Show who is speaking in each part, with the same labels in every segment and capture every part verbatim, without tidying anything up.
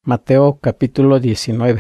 Speaker 1: Mateo capítulo diecinueve.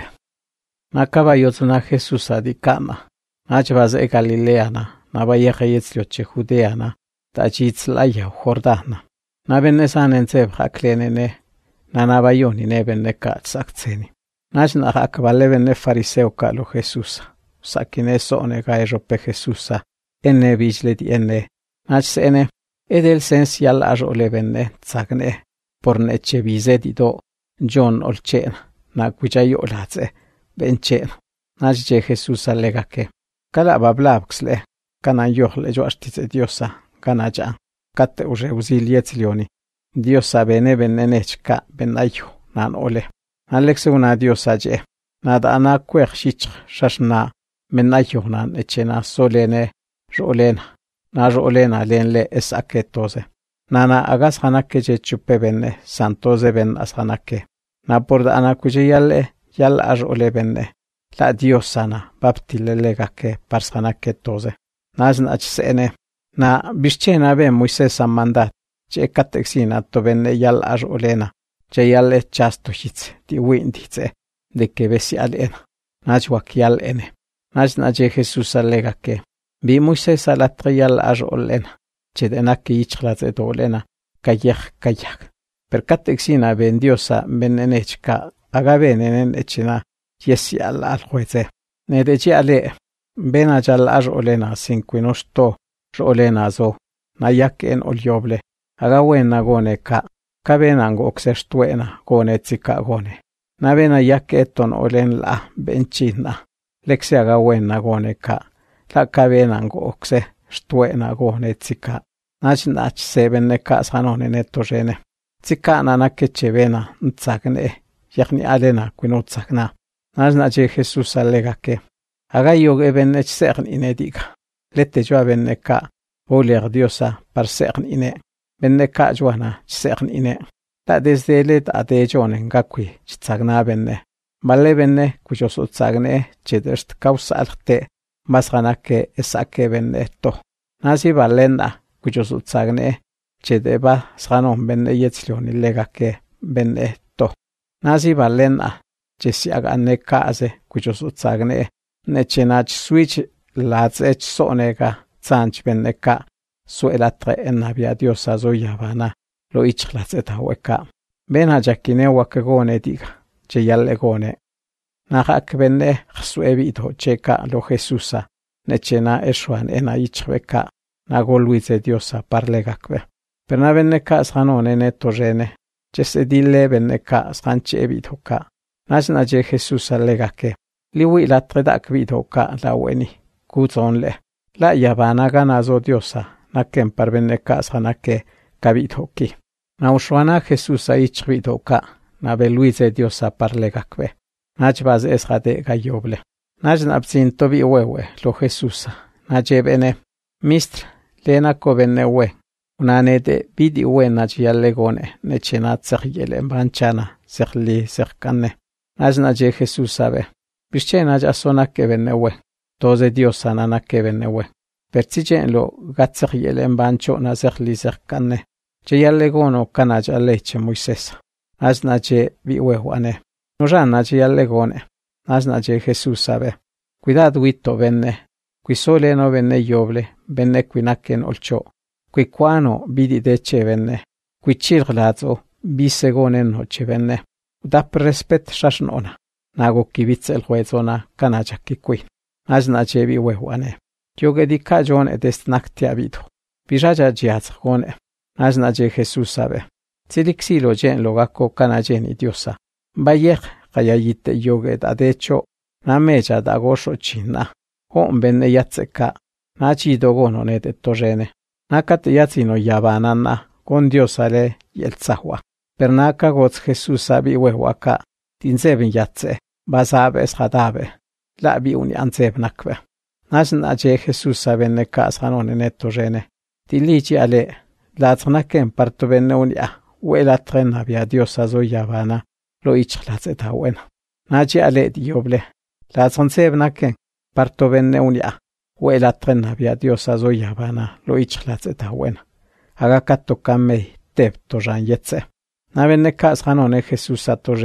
Speaker 1: Nakabayotna Jesús adikana. Nachvaz e Galileana. Nabayechayetslioche Judeana. Tachitzlaya Jordana. Nabenesanentseb haklenene. Nanabayoni nebenne katsaktseni. Nachna hakvalevene fariseo kalo Jesús. Sakine sone gaerope Jesúsa. Enne bijledi enne. Nachsene. Edel sensial ajolevenne tsagne. Porneche bizedido. John olchen, na cuichayo latse, benchen. Nache Jesús alegake. Kala bablabxle, kana yohle joastice diosa, kana ja. Kate uje uzilietzlioni. Diosa bene benenechka benayo, nan ole. Alexe una diosa je. Nada ana kuech shich, shashna, menayo nan echena solene, rolena. Na rolena lenle es aketose. Nana agas hanake je chupe benne, santoze ben as hanake. Na porda anakuje yalle, yal ar ole benne. La Dios sana, baptile legake, pars hanake toze. Nazn achsene. Na bischena ben Moises mandat. Je katexina to benne yal ar olena. Je yalle chasto hitze, di winditze, de que besi alena. Najwak yal ene. Nazn aje Jesús alegake. Bi Moises alatre yal ar olena. Chedenake ichlatze dolena, kayek kayak. Per katexina ben diosa benenechka, agabenen echina, yesi al aljueze. Nedechi ale, benajal ar olena cinquinosto, olena zo, nayak en olioble, agawena gone ka, kabenango oxestuena gone tzika gone. Nabena yak eton olen la benchina, lexe agawena gone ka, la kabenango oxe. Stuena gone tzika. Nach nach sebenne kasanone netorene. Tzika nanakechevena ntzagne. Yachni alena quinotzakna. Nach nach Jesús alegake. Agayo eben echsern inediga. Lette joa benneka. Oler diosa par sern ine. Benneka joana sern ine. La desde let adejonen gakwi tzagna benne. Vale benne kujos utzagne chederst kausalte. Masganake esake benne to. Nasi valenda kujos utzagne chedeba sganon benne yetzlioni legake benne to. Nasi valenda chesiagane kaze kujos utzagne nechenach switch latzech sonega tsanch benneka suelatre enabia diosa zoyavana lo ichlateta weka. Bena jakine wakegone diga cheyalle gone. Nahak benne xsuebito cheka lo Jesusa. Nechena eshuan ena ichbeka. Nagoluize diosa parlegakve. Perna benneka shanone netorene. Chesedile benneka shanchebitoka. Najna je Jesusa legake. Liwi la tredak vitoka la weni. Kuzonle. La yabana ganazo diosa. Naken par benneka shanake kabitoki. Na ushwana Jesusa ichbitoka. Na beluize diosa parlegakve. Najbaz esgade gayoble. Najn absin tobi wewe lo Jesusa. Najebene mistr lena kobene we. Unanede bidi we najyalegone nechena tsagyele banchana zerli zerkane. Najna je Jesusa be. Bischena jasona kebene we. Toze Dios anana kebene we. Pertijen lo gatsagyele bancho na zerli zerkane. Jeyalegono kanaja leche Moises. Najna je bi wewane. Nojana jyalegone. Najna je Jesús sabe. Cuidado wito venne. Qui sole no venne yoble. Venne qui nakken olcho. Qui quano bidi deche venne. Qui cirglazo. Bisegonen noche venne. Dap respet shashnona. Nago kibitz el juezona. Kanachaki qui. Najna je bi wehuane. Yogedi kajon edest nakti abido. Bijaja jiaz gone. Najna je Jesús sabe. Zilixilo jen logako kanajeni diosa. Bayek. Kayayite yoget adecho nameja dagosho china. Hon benne yatseka. Nachi dogono nete torene. Nakate yatsino yabanana. Con Dios ale yelzahua. Pernaka gots Jesús abi wewaka. Tinzeben yatse. Basabe es hadabe. Labi uni anzeb nakwe. Nasn aje Jesús abenne kashanone netorene. Tilichi ale. Latsnaken parto benne unia. Uela trena via Dios azo yabana. Lo ichlateta wena. Naji ale dioble. La tsansebnaken. Parto benne unia. Uela trena via Dios azo yabana. Lo ichlateta wena. Agakato kamei tep tojan yetse. Na benne kashanone Jesús atorene.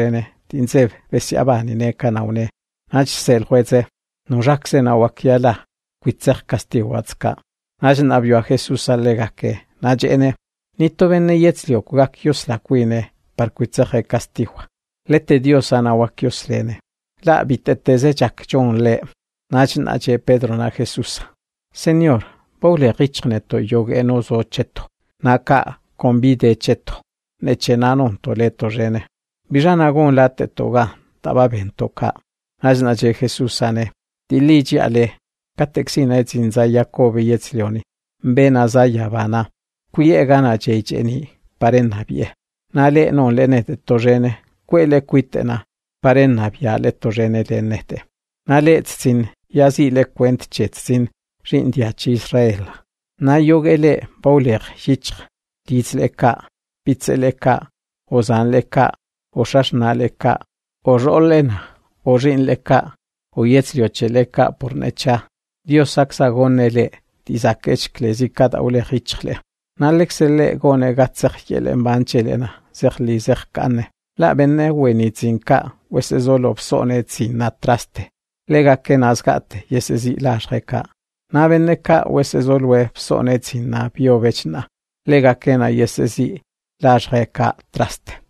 Speaker 1: tinzeb besiabani neka naune. Nach sel jueze, no jakse na wakiala, kuitzek castiwatska. Nach nabio a Jesús alegake, nach ene, nito vene yetzlio kugakios la kuine, par kuitzek castiwa. Lete Dios ana wakios lene. La biteteze jak jon le. Nach nache Pedro na Jesús. Señor, Paule richneto yog enozo cheto. Naka convide cheto. Nechenanon toleto rene. Bijanagon late toga, tababen toka. Naznache Jesús ane. Diliji ale. Katexina etzinza Jacobe yetzlioni. Bena zaya bana. Kuye gana cheicheni. Parena bie. Nale non lenete torrene. Kuele kuitena. Parena bia le torrene lenete. Nale tzin. Yazi le kwent chetzin. Rindiachi Israel. Na yogele bauler hitch. Ditzleka. Pitzeleka. Ozanleka. Oshashnaleka. Orolena. Orinleka. Oyetzliocheleka por necha. Dios aksagonele. Dizakech klezika daule hitchle. Nalexele gone gatzerjele banchelena. Zerli zerkane. La benne wenitzinka. Wesezolo psone tzina traste. Lega kenazgate. Yesezi lashreka. Na benneka wesezolwe psone tzina biovechna. Lega kena yesezi lashreka traste.